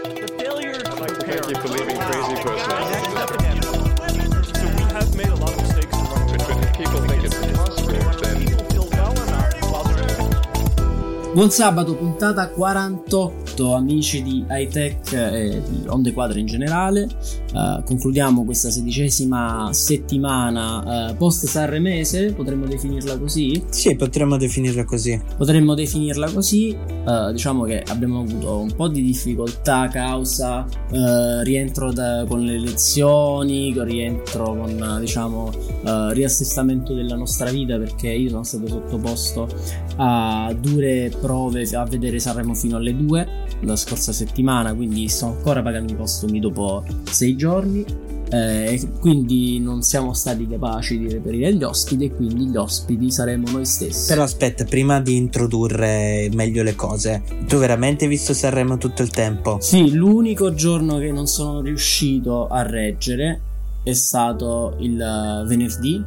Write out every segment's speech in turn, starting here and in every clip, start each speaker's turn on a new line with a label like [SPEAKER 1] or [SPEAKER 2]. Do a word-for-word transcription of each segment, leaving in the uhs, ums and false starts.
[SPEAKER 1] The failure to prepare.
[SPEAKER 2] Thank you for leaving crazy person.
[SPEAKER 1] So we have made a lot of mistakes in running.
[SPEAKER 2] But if people think it's impossible, then
[SPEAKER 1] People feel well enough while they're
[SPEAKER 3] Buon sabato, puntata quarantotto, amici di Hightech e di Onde Quadre in generale. Uh, concludiamo questa sedicesima settimana uh, post sanremese, potremmo definirla così?
[SPEAKER 4] Sì, potremmo definirla così.
[SPEAKER 3] Potremmo definirla così. Uh, diciamo che abbiamo avuto un po' di difficoltà a causa uh, rientro da, con le elezioni, rientro con diciamo uh, riassestamento della nostra vita, perché io sono stato sottoposto a dure prove a vedere Sanremo fino alle due la scorsa settimana, quindi sto ancora pagando i postumi dopo sei giorni, eh, quindi non siamo stati capaci di reperire gli ospiti e quindi gli ospiti saremo noi stessi.
[SPEAKER 4] Però aspetta, prima di introdurre meglio le cose, tu veramente hai visto Sanremo tutto il tempo?
[SPEAKER 3] Sì, l'unico giorno che non sono riuscito a reggere è stato il venerdì,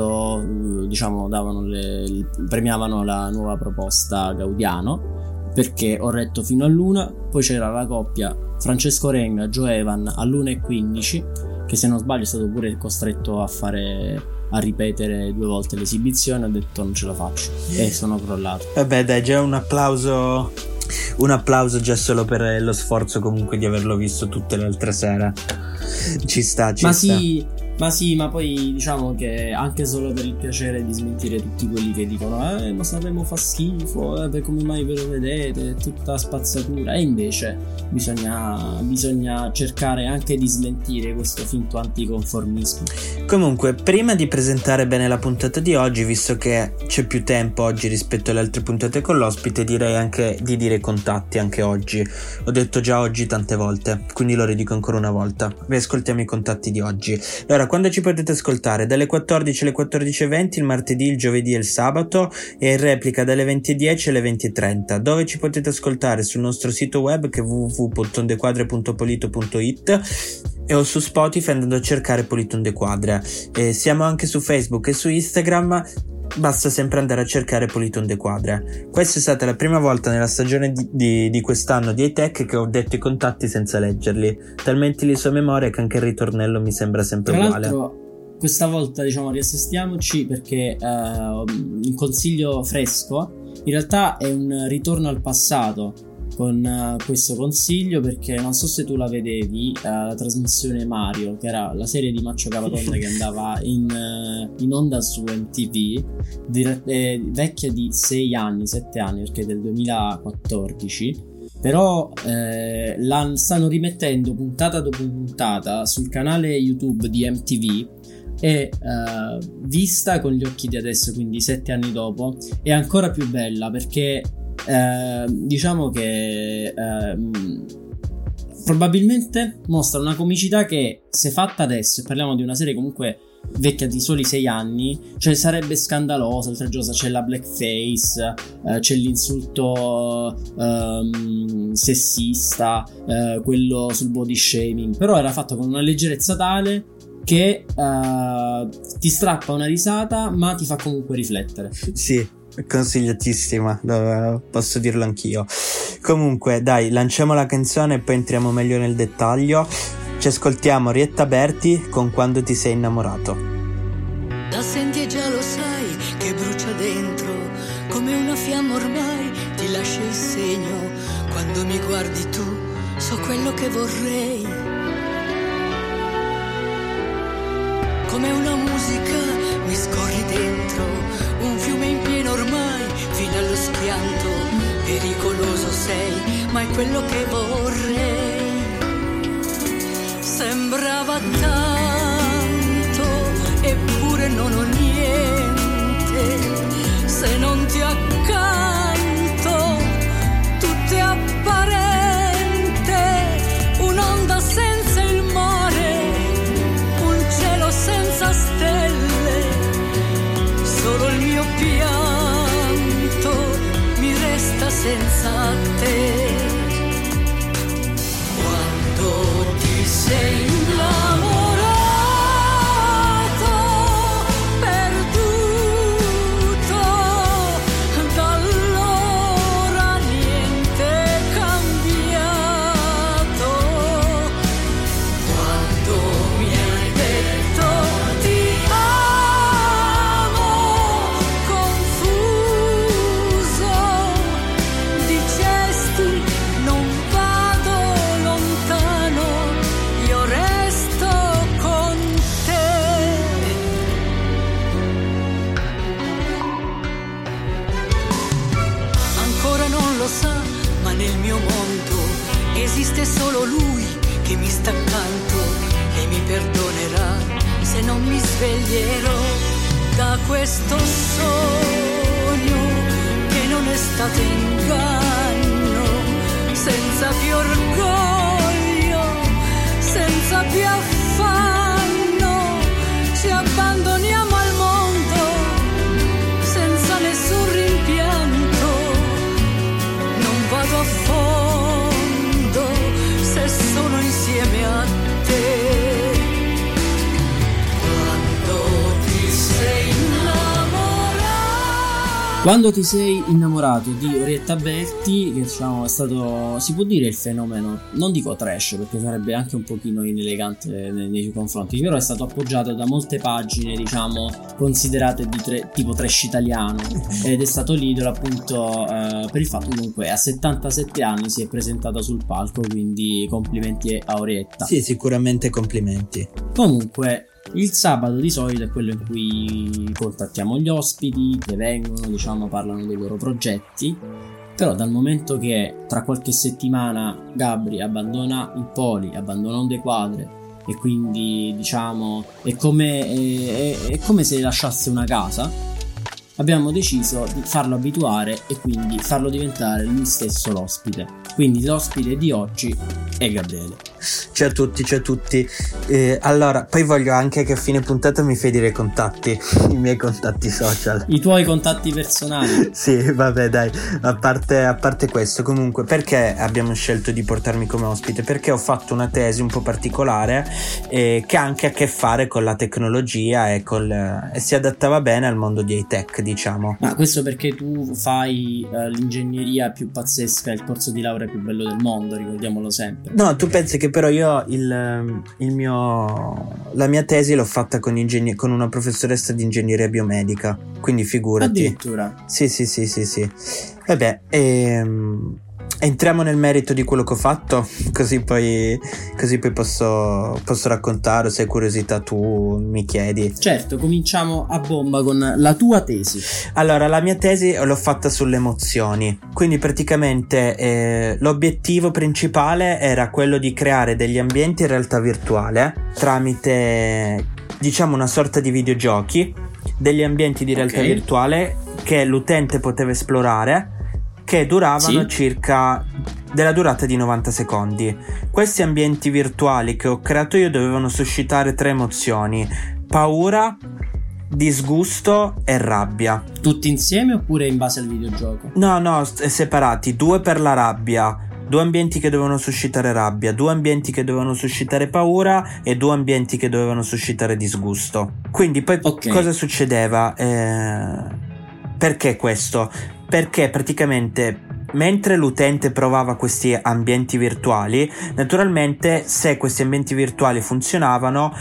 [SPEAKER 3] quando diciamo davano le, premiavano la nuova proposta Gaudiano, perché ho retto fino all'una, poi c'era la coppia Francesco Renga, Joe Evan all'una e quindici, che se non sbaglio è stato pure costretto a fare a ripetere due volte l'esibizione. Ho detto non ce la faccio e sono crollato.
[SPEAKER 4] Vabbè dai, già un applauso un applauso già solo per lo sforzo comunque di averlo visto tutte le altre sere. Ci sta, ci
[SPEAKER 3] ma
[SPEAKER 4] sta.
[SPEAKER 3] sì, ma sì, ma poi diciamo che anche solo per il piacere di smentire tutti quelli che dicono eh ma Sanremo fa schifo, eh, come mai ve lo vedete, tutta spazzatura, e invece bisogna, bisogna cercare anche di smentire questo finto anticonformismo.
[SPEAKER 4] Comunque, prima di presentare bene la puntata di oggi, visto che c'è più tempo oggi rispetto alle altre puntate con l'ospite, direi anche di dire i contatti anche oggi. Ho detto già oggi tante volte, quindi lo ridico ancora una volta. Riascoltiamo i contatti di oggi. Allora, quando ci potete ascoltare? Dalle quattordici alle quattordici e venti il martedì, il giovedì e il sabato, e in replica dalle venti e dieci alle venti e trenta. Dove ci potete ascoltare? Sul nostro sito web, che è w w w punto ondequadre punto polito punto it, e o su Spotify andando a cercare Polito Onde Quadre. E siamo anche su Facebook e su Instagram, basta sempre andare a cercare Polito Onde Quadre. Questa è stata la prima volta nella stagione di, di, di quest'anno di Hightech che ho detto i contatti senza leggerli, talmente li so a memoria che anche il ritornello mi sembra sempre
[SPEAKER 3] Tra
[SPEAKER 4] uguale.
[SPEAKER 3] l'altro questa volta diciamo riassistiamoci perché uh, un consiglio fresco in realtà è un ritorno al passato con uh, questo consiglio, perché non so se tu la vedevi, uh, la trasmissione Mario, che era la serie di Maccio Capatonda che andava in, uh, in onda su M T V, di, eh, vecchia di sei anni, sette anni, perché è del duemilaquattordici, però eh, la stanno rimettendo puntata dopo puntata sul canale YouTube di M T V e uh, vista con gli occhi di adesso, quindi sette anni dopo, è ancora più bella, perché Eh, diciamo che eh, probabilmente mostra una comicità che, se fatta adesso, e parliamo di una serie comunque vecchia di soli sei anni, cioè sarebbe scandalosa, oltraggiosa. C'è la blackface, eh, c'è l'insulto ehm, sessista, eh, quello sul body shaming, però era fatto con una leggerezza tale che eh, ti strappa una risata ma ti fa comunque riflettere.
[SPEAKER 4] Sì, consigliatissima, posso dirlo anch'io. Comunque dai, lanciamo la canzone e poi entriamo meglio nel dettaglio. Ci ascoltiamo Rietta Berti con Quando ti sei innamorato.
[SPEAKER 5] Da senti e già lo sai che brucia dentro come una fiamma, ormai ti lascia il segno. Quando mi guardi tu so quello che vorrei, come una musica mi scorri dentro, un fiume in pieno ormai fino allo schianto. Pericoloso sei, ma è quello che vorrei. Sembrava tanto, eppure non ho niente. Se non ti accanto, tutto è apparente. Un'onda senza il mare, un cielo senza stelle. Solo il mio pianto mi resta senza te. Quando ti sei innamorato, perduto, da allora niente è cambiato. esiste solo lui che mi sta accanto e mi perdonerà se non mi sveglierò da questo sogno che non è stato inganno, senza più orgoglio, senza più affanno, ci abbandoniamo al mondo senza nessun rimpianto. Non vado a fondo se sono insieme a te. Quando ti sei innamorato.
[SPEAKER 3] Quando ti sei innamorato di Orietta Berti, che diciamo è stato, si può dire, il fenomeno, non dico trash perché sarebbe anche un pochino inelegante nei, nei suoi confronti, però è stato appoggiato da molte pagine, diciamo, considerate di tre, tipo trash italiano, ed è stato l'idolo appunto eh, per il fatto che comunque a settantasette anni si è presentata sul palco, quindi complimenti a Orietta.
[SPEAKER 4] Sì, sicuramente complimenti.
[SPEAKER 3] Comunque il sabato di solito è quello in cui contattiamo gli ospiti che vengono, diciamo, parlano dei loro progetti. Però dal momento che tra qualche settimana Gabri abbandona il Poli, abbandona Onde Quadre, e quindi diciamo è come, è, è, è come se lasciasse una casa, abbiamo deciso di farlo abituare e quindi farlo diventare lui stesso l'ospite. Quindi l'ospite di oggi è Gabriele.
[SPEAKER 4] Ciao a tutti, ciao a tutti. Eh, allora, poi voglio anche che a fine puntata mi fai dire i contatti, i miei contatti social.
[SPEAKER 3] I tuoi contatti personali.
[SPEAKER 4] Sì, vabbè, dai, a parte, a parte questo, comunque, perché abbiamo scelto di portarmi come ospite? Perché ho fatto una tesi un po' particolare eh, che ha anche a che fare con la tecnologia e, col, e si adattava bene al mondo di high-tech, diciamo.
[SPEAKER 3] Ma questo perché tu fai uh, l'ingegneria più pazzesca, il corso di laurea più bello del mondo, ricordiamolo sempre.
[SPEAKER 4] No, tu pensi che però io il, il mio la mia tesi l'ho fatta con, ingegner- con una professoressa di ingegneria biomedica, quindi figurati.
[SPEAKER 3] Addirittura.
[SPEAKER 4] Sì, sì, sì, sì, sì. Vabbè, ehm, entriamo nel merito di quello che ho fatto, così poi, così poi posso, posso raccontare, se hai curiosità tu mi chiedi.
[SPEAKER 3] Certo, cominciamo a bomba con la tua tesi.
[SPEAKER 4] Allora, la mia tesi l'ho fatta sulle emozioni, quindi praticamente eh, l'obiettivo principale era quello di creare degli ambienti in realtà virtuale tramite, diciamo, una sorta di videogiochi, degli ambienti di realtà
[SPEAKER 3] Okay.
[SPEAKER 4] virtuale che l'utente poteva esplorare, che duravano
[SPEAKER 3] Sì.
[SPEAKER 4] circa della durata di novanta secondi. Questi ambienti virtuali che ho creato io dovevano suscitare tre emozioni: paura, disgusto e rabbia.
[SPEAKER 3] Tutti insieme oppure in base al videogioco?
[SPEAKER 4] No, no, st- separati, due per la rabbia, due ambienti che dovevano suscitare rabbia, due ambienti che dovevano suscitare paura e due ambienti che dovevano suscitare disgusto. Quindi poi
[SPEAKER 3] Ok.
[SPEAKER 4] cosa succedeva? Eh, perché questo? Perché praticamente mentre l'utente provava questi ambienti virtuali, naturalmente se questi ambienti virtuali funzionavano,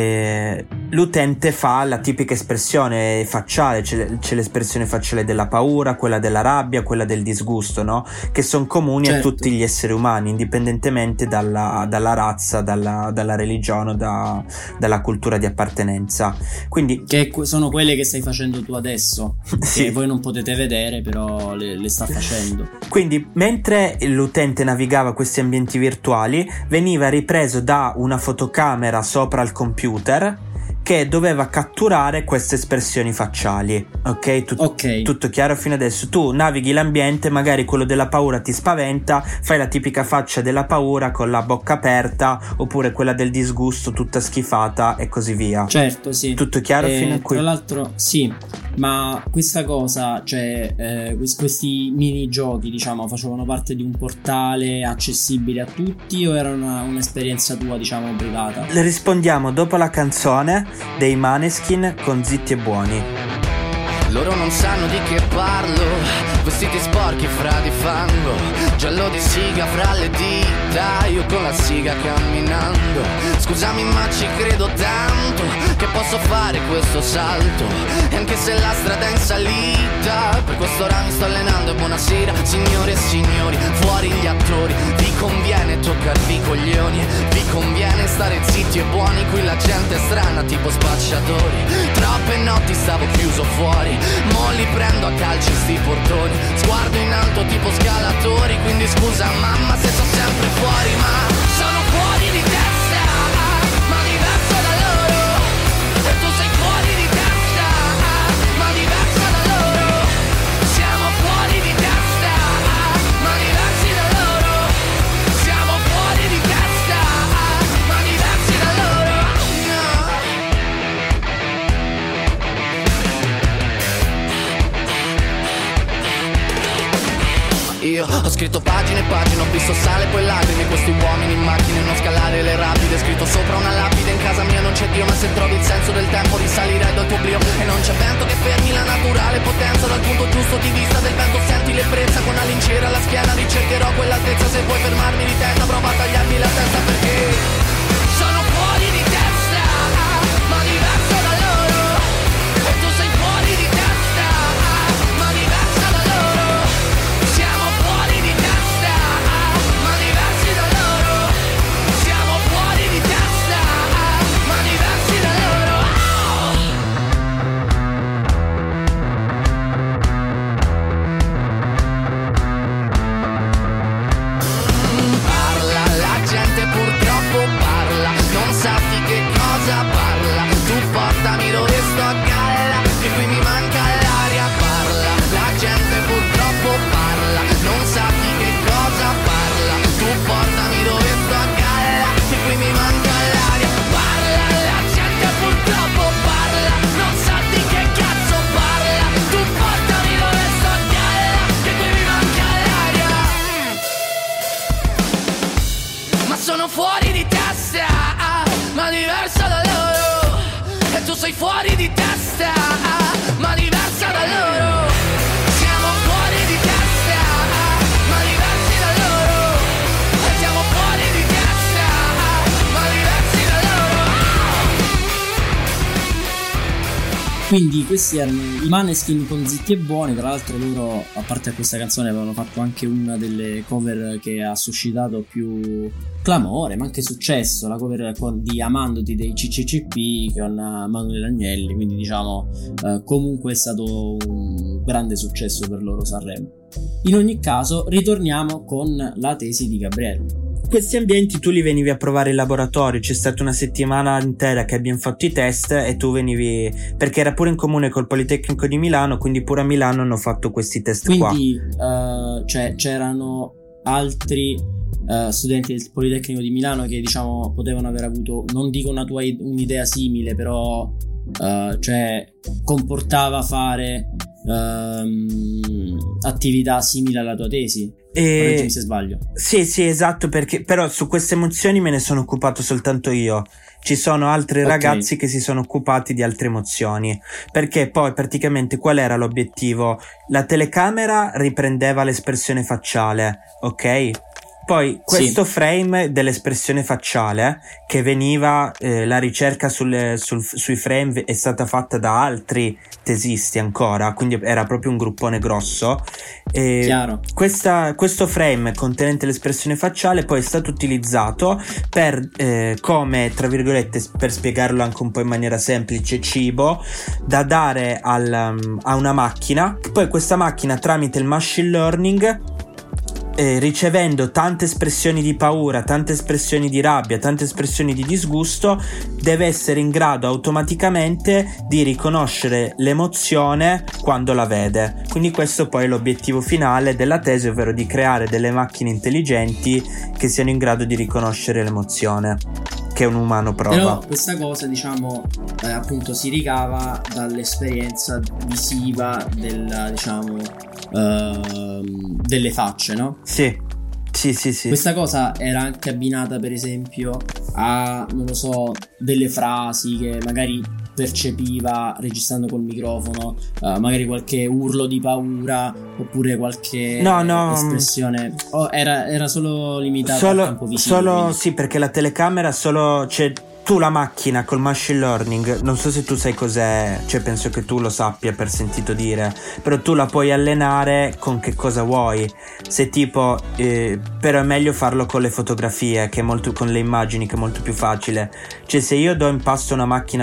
[SPEAKER 4] eh, l'utente fa la tipica espressione facciale, c'è, c'è l'espressione facciale della paura, quella della rabbia, quella del disgusto, no? Che sono comuni
[SPEAKER 3] Certo.
[SPEAKER 4] a tutti gli esseri umani, indipendentemente dalla, dalla razza, dalla, dalla religione, da, dalla cultura di appartenenza. Quindi
[SPEAKER 3] Che que- sono quelle che stai facendo tu adesso,
[SPEAKER 4] Sì.
[SPEAKER 3] che voi non potete vedere, però le, le sta facendo.
[SPEAKER 4] Quindi mentre l'utente navigava questi ambienti virtuali, veniva ripreso da una fotocamera sopra il computer che doveva catturare queste espressioni facciali. Ok? Tut-
[SPEAKER 3] Ok.
[SPEAKER 4] Tutto chiaro fino adesso? Tu navighi l'ambiente, magari quello della paura ti spaventa, fai la tipica faccia della paura con la bocca aperta, oppure quella del disgusto tutta schifata e così via.
[SPEAKER 3] Certo, sì.
[SPEAKER 4] Tutto chiaro
[SPEAKER 3] Eh,
[SPEAKER 4] fino a qui?
[SPEAKER 3] Tra l'altro, sì, ma questa cosa, cioè eh, quest- questi minigiochi, diciamo, facevano parte di un portale accessibile a tutti o era una- un'esperienza tua, diciamo, privata?
[SPEAKER 4] Le rispondiamo dopo la canzone dei Maneskin con Zitti e Buoni.
[SPEAKER 6] Loro non sanno di che parlo, vestiti sporchi fra di fango, giallo di siga fra le dita, io con la siga camminando. Scusami ma ci credo tanto, che posso fare questo salto, e anche se la strada è in salita, per quest'ora mi sto allenando e buonasera signore e signori, fuori gli attori, vi conviene toccarvi i coglioni, vi conviene stare zitti e buoni, qui la gente è strana tipo spacciatori, troppe notti stavo chiuso fuori, mo li prendo a calci sti portoni, sguardo in alto tipo scalatori, quindi scusa mamma se sto sempre fuori. visto sale poi lacrime, questi uomini in macchine, non scalare le rapide. Scritto sopra una lapide, in casa mia non c'è Dio, ma se trovi il senso del tempo risalirai dal tuo oblio. E non c'è vento che fermi la naturale potenza, dal punto giusto di vista del vento senti l'ebbrezza. Con la lincera alla schiena ricercherò quell'altezza, se vuoi fermarmi di testa prova a tagliarmi la testa, perché sono fuori di testa, ma diverso da loro. E tu sei fuori di testa, ma diversa da loro. Siamo fuori di testa, ma diversi da loro. Siamo fuori di testa, ma diversi da loro. Parla, la gente purtroppo parla, non sa di che cosa parla. Tu portami dove sto a galla, che qui mi manca l'aria. Parla, la gente purtroppo parla, non sa di che cosa parla. Tu portami dove sto a galla, che qui mi manca l'aria. Parla, la gente purtroppo parla, non sa di che cazzo parla. Tu portami dove sto a galla, che qui mi manca l'aria. Ma sono fuori di testa, ma diversa da loro. E tu sei fuori di testa, ma diversa da loro. Siamo fuori di testa, ma diversi da loro. E siamo fuori di testa, ma diversi da loro.
[SPEAKER 3] Quindi questi erano i Maneskin con Zitti e Buoni. Tra l'altro loro, a parte questa canzone, avevano fatto anche una delle cover che ha suscitato più clamore, ma anche successo, la cover con, di Amandoti dei C C C P con Manuel Agnelli. Quindi diciamo eh, comunque è stato un grande successo per loro Sanremo. In ogni caso ritorniamo con la tesi di Gabriele.
[SPEAKER 4] Questi ambienti tu li venivi a provare in laboratorio, c'è stata una settimana intera che abbiamo fatto i test e tu venivi, perché era pure in comune col Politecnico di Milano, quindi pure a Milano hanno fatto questi test
[SPEAKER 3] quindi,
[SPEAKER 4] qua.
[SPEAKER 3] Quindi uh, cioè, c'erano altri uh, studenti del Politecnico di Milano che diciamo potevano aver avuto, non dico una tua un'idea simile, però uh, cioè comportava fare uh, attività simili alla tua tesi. E... se sbaglio.
[SPEAKER 4] Sì, sì, esatto, perché però su queste emozioni me ne sono occupato soltanto io. Ci sono altri okay. ragazzi che si sono occupati di altre emozioni, perché poi praticamente qual era l'obiettivo? La telecamera riprendeva l'espressione facciale, ok? Poi questo sì. frame dell'espressione facciale che veniva, eh, la ricerca sulle, sul, sui frame è stata fatta da altri tesisti ancora, quindi era proprio un gruppone grosso. E
[SPEAKER 3] Chiaro.
[SPEAKER 4] Questa, questo frame contenente l'espressione facciale poi è stato utilizzato per, eh, come, tra virgolette, per spiegarlo anche un po' in maniera semplice, cibo da dare al, um, a una macchina. Poi questa macchina tramite il machine learning, Eh, ricevendo tante espressioni di paura, tante espressioni di rabbia, tante espressioni di disgusto, deve essere in grado automaticamente di riconoscere l'emozione quando la vede. Quindi questo poi è l'obiettivo finale della tesi, ovvero di creare delle macchine intelligenti che siano in grado di riconoscere l'emozione che un umano prova.
[SPEAKER 3] Però questa cosa, diciamo, eh, appunto si ricava dall'esperienza visiva del, diciamo, uh, delle facce, no?
[SPEAKER 4] Sì, sì, sì, sì.
[SPEAKER 3] Questa cosa era anche abbinata, per esempio, a, non lo so, delle frasi che magari percepiva registrando col microfono, uh, magari qualche urlo di paura oppure qualche
[SPEAKER 4] no, no,
[SPEAKER 3] espressione. Oh, era, era solo limitato
[SPEAKER 4] solo,
[SPEAKER 3] al campo visivo.
[SPEAKER 4] Solo
[SPEAKER 3] quindi.
[SPEAKER 4] Sì, perché la telecamera solo, cioè, tu la macchina col machine learning, non so se tu sai cos'è, cioè penso che tu lo sappia per sentito dire, però tu la puoi allenare con che cosa vuoi. Se tipo eh, però è meglio farlo con le fotografie, che è molto, con le immagini, che è molto più facile. Cioè se io do in pasto a una macchina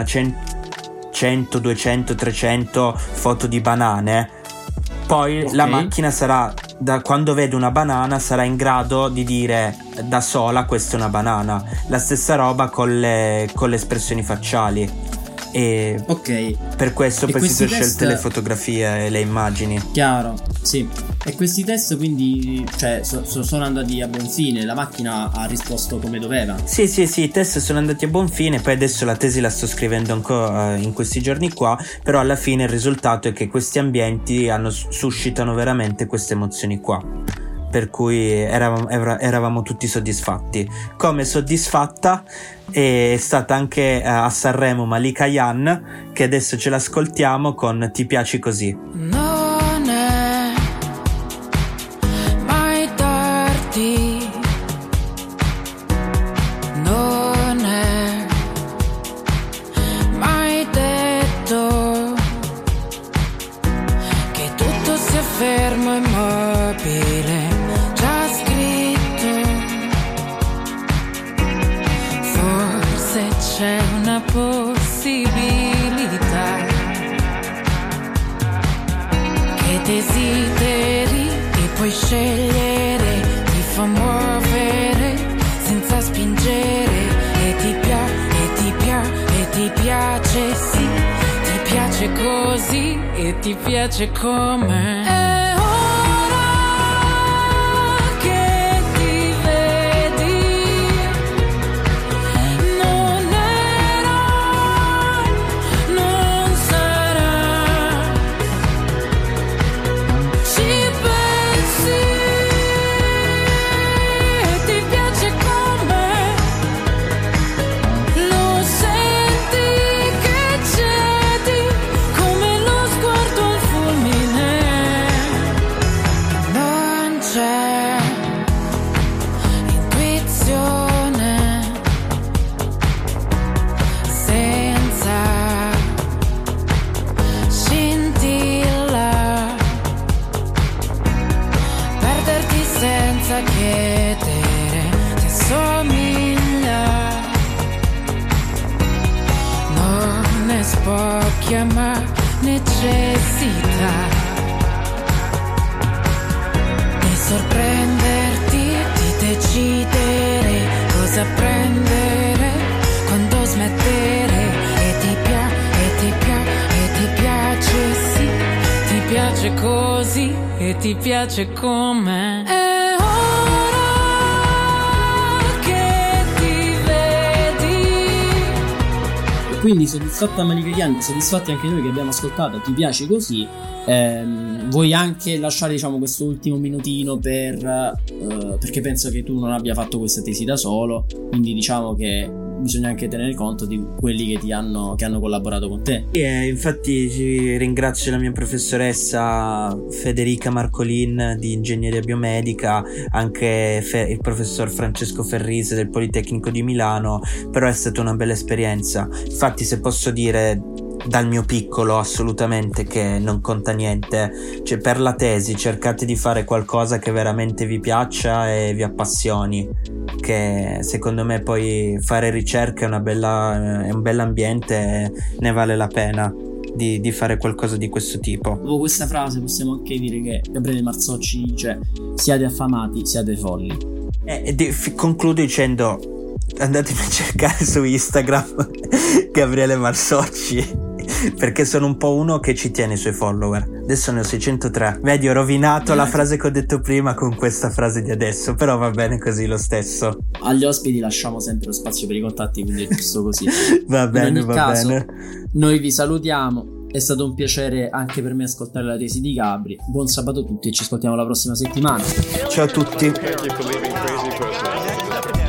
[SPEAKER 4] cento, duecento, trecento foto di banane, poi okay. la macchina sarà, da quando vede una banana, sarà in grado di dire da sola questa è una banana. La stessa roba con le, con le espressioni facciali. E
[SPEAKER 3] ok,
[SPEAKER 4] per questo
[SPEAKER 3] e
[SPEAKER 4] poi si sono
[SPEAKER 3] test...
[SPEAKER 4] scelte le fotografie e le immagini.
[SPEAKER 3] Chiaro, sì. E questi test quindi, cioè, so, so, sono andati a buon fine, la macchina ha risposto come doveva.
[SPEAKER 4] Sì, sì, sì, i test sono andati a buon fine. Poi adesso la tesi la sto scrivendo ancora in questi giorni qua, però alla fine il risultato è che questi ambienti hanno, suscitano veramente queste emozioni qua. per cui eravamo, era- eravamo tutti soddisfatti. Come soddisfatta è stata anche eh, a Sanremo Malika Yan, che adesso ce l'ascoltiamo con Ti piaci così.
[SPEAKER 7] Non è mai tardi, non è mai detto che tutto sia fermo e immobile, già scritto. Forse c'è una possibilità che desideri e puoi scegliere, ti fa muovere senza spingere, e ti piace, e ti piace, e ti piace, sì, ti piace così e ti piace come è ora che ti vedi, non era, non sarà, ci pensi e ti piace come, lo senti che cedi come lo sguardo al fulmine, non c'è intuizione senza scintilla, perderti senza chiedere ti assomiglia, non è spocchia ma necessità di sorprenderti, di decidere cosa prendere, quando smettere, e ti piace, e ti piace, e ti piace, sì, ti piace così e ti piace come è ora che ti vedi.
[SPEAKER 3] E quindi soddisfatta Malika Yan, soddisfatti anche noi che abbiamo ascoltato Ti piace così. Ehm, vuoi anche lasciare, diciamo, questo ultimo minutino per eh, perché penso che tu non abbia fatto questa tesi da solo, quindi diciamo che bisogna anche tenere conto di quelli che ti hanno che hanno collaborato con te.
[SPEAKER 4] E infatti ci ringrazio la mia professoressa Federica Marcolin di ingegneria biomedica, anche Fe- il professor Francesco Ferrise del Politecnico di Milano, però è stata una bella esperienza. Infatti, se posso dire dal mio piccolo, assolutamente che non conta niente, cioè per la tesi cercate di fare qualcosa che veramente vi piaccia e vi appassioni, che secondo me poi fare ricerca è una bella è un bell'ambiente e ne vale la pena di, di fare qualcosa di questo tipo.
[SPEAKER 3] Dopo questa frase possiamo anche dire che Gabriele Marzocci dice: siate affamati, siate folli.
[SPEAKER 4] E, e di, f- concludo dicendo: andatemi a cercare su Instagram Gabriele Marzocci, perché sono un po' uno che ci tiene i suoi follower. Adesso ne ho seicentotré. Vedi, ho rovinato la frase che ho detto prima con questa frase di adesso, però va bene così lo stesso.
[SPEAKER 3] Agli ospiti lasciamo sempre lo spazio per i contatti, quindi è giusto così.
[SPEAKER 4] Va bene,
[SPEAKER 3] In ogni
[SPEAKER 4] va
[SPEAKER 3] caso,
[SPEAKER 4] bene.
[SPEAKER 3] noi vi salutiamo. È stato un piacere anche per me ascoltare la tesi di Gabri. Buon sabato a tutti e ci ascoltiamo la prossima settimana.
[SPEAKER 4] Ciao a tutti.
[SPEAKER 2] Thank you for leaving crazy personal.